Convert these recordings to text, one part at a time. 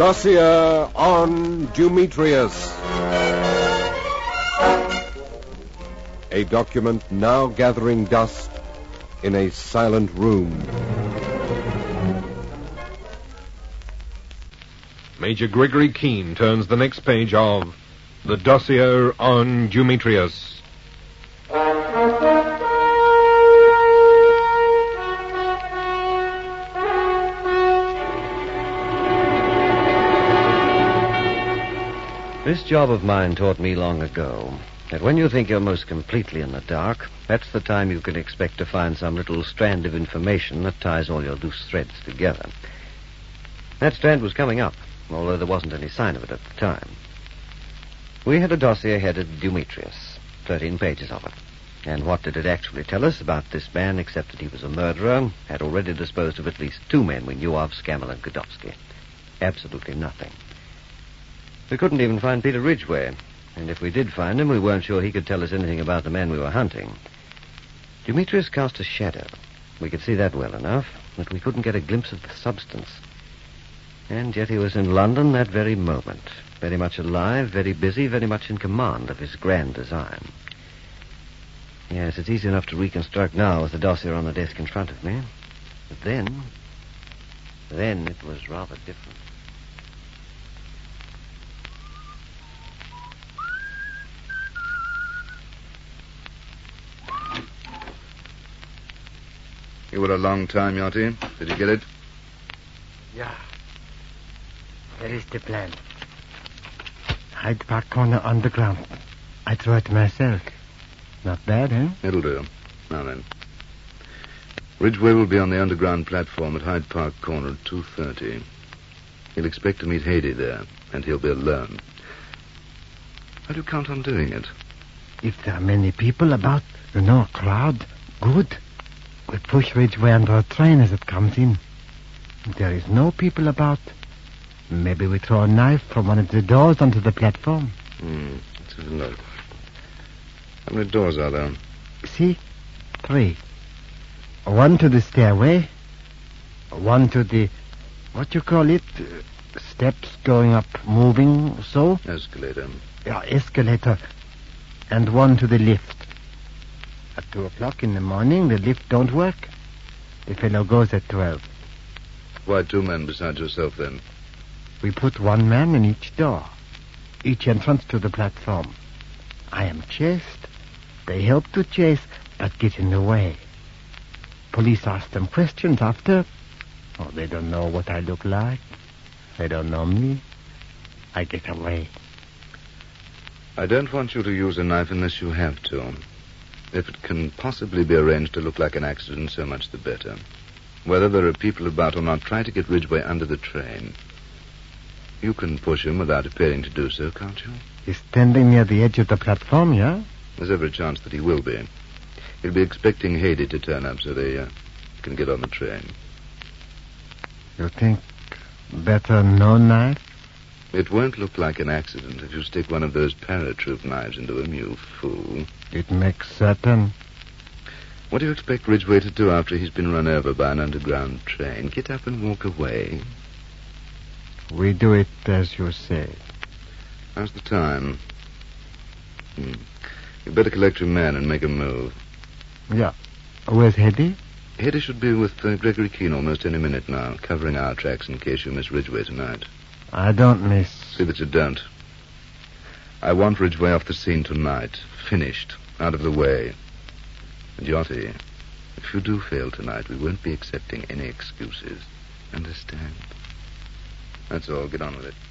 Dossier on Demetrius. A document now gathering dust in a silent room. Major Gregory Keene turns the next page of The Dossier on Demetrius. This job of mine taught me long ago that when you think you're most completely in the dark, that's the time you can expect to find some little strand of information that ties all your loose threads together. That strand was coming up, although there wasn't any sign of it at the time. We had a dossier headed Demetrius, 13 pages of it. And what did it actually tell us about this man except that he was a murderer, had already disposed of at least 2 men we knew of, Scammell and Godofsky? Absolutely nothing. We couldn't even find Peter Ridgway, and if we did find him, we weren't sure he could tell us anything about the man we were hunting. Demetrius cast a shadow. We could see that well enough, but we couldn't get a glimpse of the substance. And yet he was in London that very moment, very much alive, very busy, very much in command of his grand design. Yes, it's easy enough to reconstruct now with the dossier on the desk in front of me. But then it was rather different. You were a long time, Yachty. Did you get it? Yeah. That is the plan. Hyde Park Corner underground. I drew it myself. Not bad, eh? It'll do. Now then. Ridgway will be on the underground platform at Hyde Park Corner at 2:30. He'll expect to meet Hady there, and he'll be alone. How do you count on doing it? If there are many people about, a crowd, good. We push Ridgway under a train as it comes in. If there is no people about, maybe we throw a knife from one of the doors onto the platform. Let's have a look. How many doors are there? See? 3. 1 to the stairway. 1 to the, what you call it? Steps going up, moving, so? Escalator. Yeah, escalator. And 1 to the lift. At 2 o'clock in the morning, the lift don't work. The fellow goes at 12. Why 2 men besides yourself, then? We put 1 man in each door, each entrance to the platform. I am chased. They help to chase, but get in the way. Police ask them questions after. Oh, they don't know what I look like. They don't know me. I get away. I don't want you to use a knife unless you have to. If it can possibly be arranged to look like an accident, so much the better. Whether there are people about or not, try to get Ridgway under the train. You can push him without appearing to do so, can't you? He's standing near the edge of the platform, yeah? There's every chance that he will be. He'll be expecting Hady to turn up so they can get on the train. You think better no knife? It won't look like an accident if you stick one of those paratroop knives into him, you fool. It makes certain. What do you expect Ridgway to do after he's been run over by an underground train? Get up and walk away. We do it as you say. How's the time? You'd better collect your men and make a move. Yeah. Where's Hedy? Hedy should be with Gregory Keene almost any minute now, covering our tracks in case you miss Ridgway tonight. I don't miss. See that you don't. I want Ridgway off the scene tonight. Finished. Out of the way. And Yachty, if you do fail tonight, we won't be accepting any excuses. Understand? That's all. Get on with it.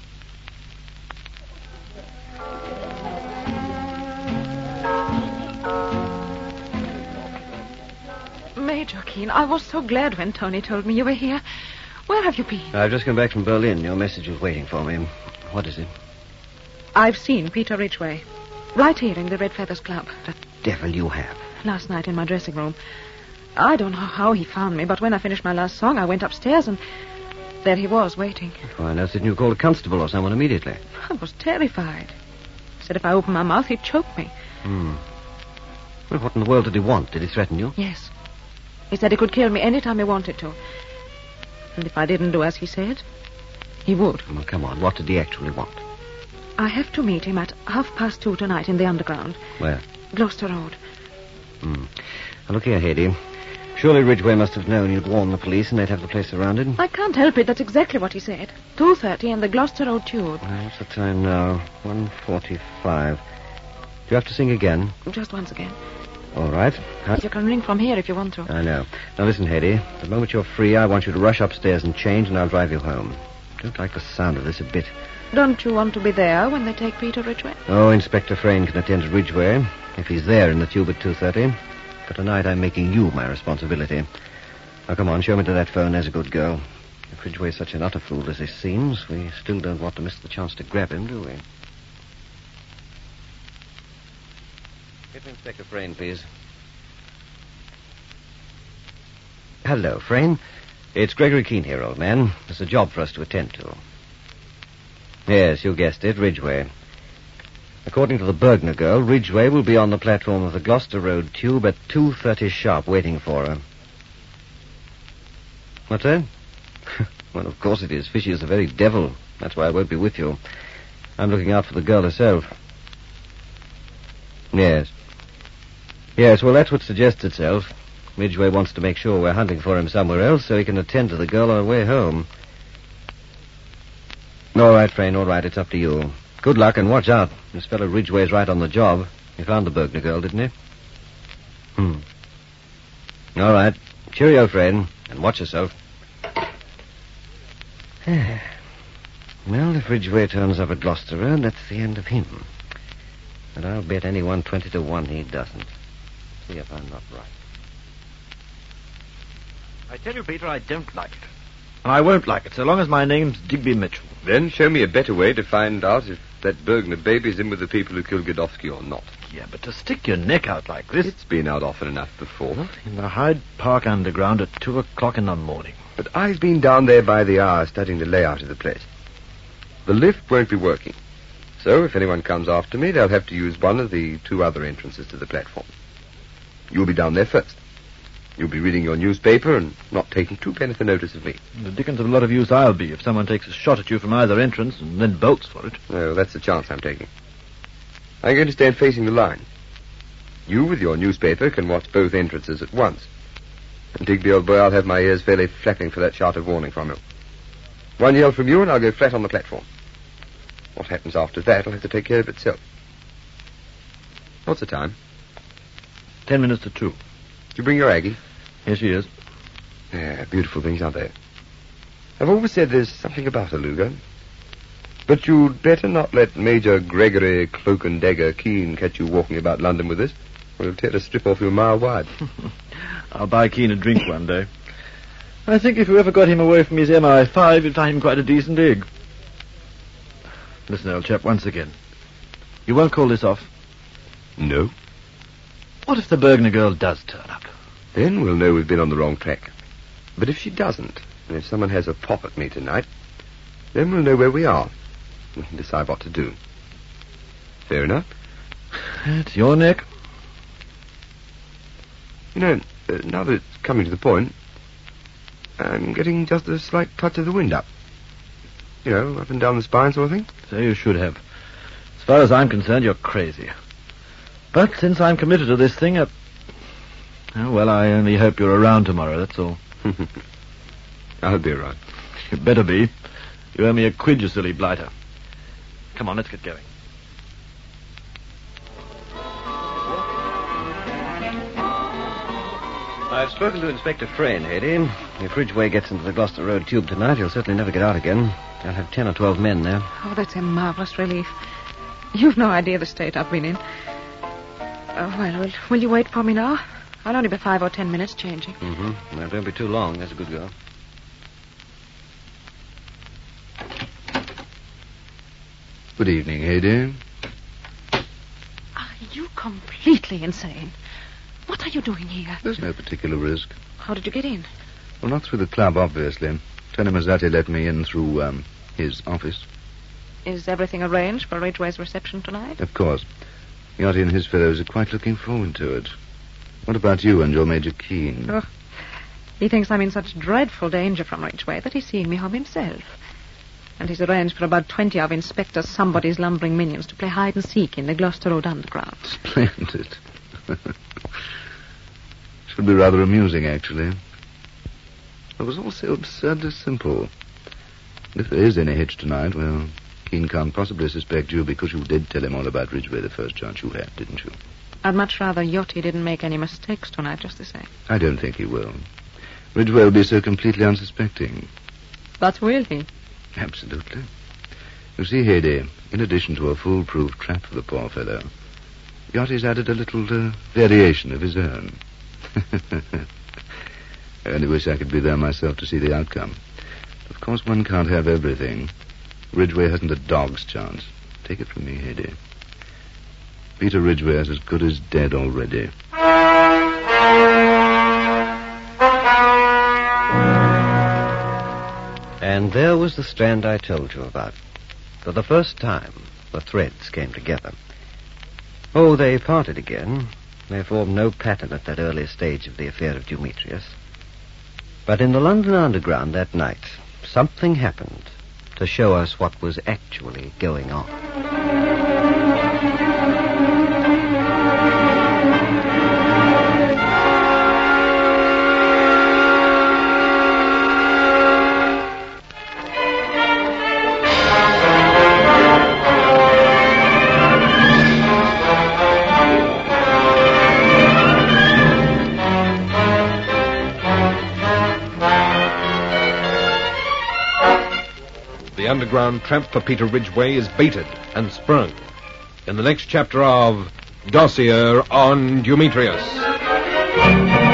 Major Keene, I was so glad when Tony told me you were here. Where have you been? I've just come back from Berlin. Your message was waiting for me. What is it? I've seen Peter Ridgway. Right here in the Red Feathers Club. The devil you have. Last night in my dressing room. I don't know how he found me, but when I finished my last song, I went upstairs and there he was, waiting. Why on earth didn't you call a constable or someone immediately? I was terrified. He said if I opened my mouth, he'd choke me. Well, what in the world did he want? Did he threaten you? Yes. He said he could kill me any time he wanted to. And if I didn't do as he said, He would. Well, come on. What did he actually want? I have to meet him at 2:30 tonight in the Underground. Where? Gloucester Road. Now, look here, Hedy. Surely Ridgway must have known you'd warn the police and they'd have the place surrounded. I can't help it. That's exactly what he said. 2:30 and the Gloucester Road tube. Well, what's the time now? 1:45. Do you have to sing again? Just once again. All right. You can ring from here if you want to. I know. Now listen, Hedy. The moment you're free, I want you to rush upstairs and change, and I'll drive you home. Don't like the sound of this a bit. Don't you want to be there when they take Peter Ridgway? Oh, Inspector Frayne can attend to Ridgway if he's there in the tube at 2:30. But tonight I'm making you my responsibility. Now, come on, show me to that phone. There's a good girl. If Ridgway's such an utter fool as he seems, we still don't want to miss the chance to grab him, do we? Get me Inspector Frayne, please. Hello, Frayne. It's Gregory Keene here, old man. There's a job for us to attend to. Yes, you guessed it, Ridgway. According to the Bergner girl, Ridgway will be on the platform of the Gloucester Road tube at 2:30 sharp, waiting for her. What's that? Well, of course it is. Fishy is the very devil. That's why I won't be with you. I'm looking out for the girl herself. Yes. Yes, well, that's what suggests itself. Ridgway wants to make sure we're hunting for him somewhere else so he can attend to the girl on her way home. All right, Frayne, all right. It's up to you. Good luck, and watch out. This fellow Ridgway's right on the job. He found the Bergner girl, didn't he? All right. Cheerio, Frayne, and watch yourself. Well, if Ridgway turns up at Gloucester Road, that's the end of him. But I'll bet anyone 20 to 1 he doesn't. See if I'm not right. I tell you, Peter, I don't like it. And I won't like it so long as my name's Digby Mitchell. Then show me a better way to find out if that Bergner baby's in with the people who killed Godofsky or not. Yeah, but to stick your neck out like this... It's been out often enough before. In the Hyde Park Underground at 2 o'clock in the morning. But I've been down there by the hour studying the layout of the place. The lift won't be working. So if anyone comes after me, they'll have to use one of the 2 other entrances to the platform. You'll be down there first. You'll be reading your newspaper and not taking 2 pence of notice of me. The dickens of a lot of use I'll be if someone takes a shot at you from either entrance and then bolts for it. No, that's the chance I'm taking. I'm going to stand facing the line. You, with your newspaper, can watch both entrances at once. And Digby, old boy, I'll have my ears fairly flapping for that shout of warning from you. One yell from you and I'll go flat on the platform. What happens after that will have to take care of itself. What's the time? 10 minutes to 2. Did you bring your Aggie? Here she is. Yeah, beautiful things, aren't they? I've always said there's something about a Luger. But you'd better not let Major Gregory Cloak and Dagger Keene catch you walking about London with this, or he'll tear a strip off you a mile wide. I'll buy Keene a drink one day. I think if you ever got him away from his MI5, you'd find him quite a decent egg. Listen, old chap, once again. You won't call this off? No. What if the Bergner girl does turn up? Then we'll know we've been on the wrong track. But if she doesn't, and if someone has a pop at me tonight, then we'll know where we are. We can decide what to do. Fair enough? It's your neck. You know, now that it's coming to the point, I'm getting just a slight touch of the wind up. You know, up and down the spine sort of thing. So you should have. As far as I'm concerned, you're crazy. But since I'm committed to this thing, oh, well, I only hope you're around tomorrow, that's all. I'll be around. You better be. You owe me a quid, you silly blighter. Come on, let's get going. I've spoken to Inspector Frayne, Hedy. If Ridgway gets into the Gloucester Road tube tonight, he'll certainly never get out again. I'll have 10 or 12 men there. Oh, that's a marvelous relief. You've no idea the state I've been in. Well, will you wait for me now? I'll only be 5 or 10 minutes changing. Mm-hmm. Well, don't be too long. That's a good girl. Good evening, Hedy. Are you completely insane? What are you doing here? There's no particular risk. How did you get in? Well, not through the club, obviously. Tony Mazzatti let me in through, his office. Is everything arranged for Ridgway's reception tonight? Of course. Yachty and his fellows are quite looking forward to it. What about you and your Major Keene? Oh, he thinks I'm in such dreadful danger from Ridgway that he's seeing me home himself. And he's arranged for about 20 of Inspector Somebody's lumbering minions to play hide-and-seek in the Gloucester Road Underground. Splendid. Should be rather amusing, actually. It was all so absurdly simple. If there is any hitch tonight, well, Keene can't possibly suspect you because you did tell him all about Ridgway the first chance you had, didn't you? I'd much rather Yachty didn't make any mistakes tonight, just the same. I don't think he will. Ridgway will be so completely unsuspecting. But will he? Absolutely. You see, Hedy, in addition to a foolproof trap for the poor fellow, Yachty's added a little variation of his own. I only wish I could be there myself to see the outcome. Of course, one can't have everything. Ridgway hasn't a dog's chance. Take it from me, Hedy. Peter Ridgway is as good as dead already. And there was the strand I told you about. For the first time, the threads came together. Oh, they parted again. They formed no pattern at that early stage of the affair of Demetrius. But in the London Underground that night, something happened to show us what was actually going on. The underground trap for Peter Ridgway is baited and sprung in the next chapter of Dossier on Demetrius.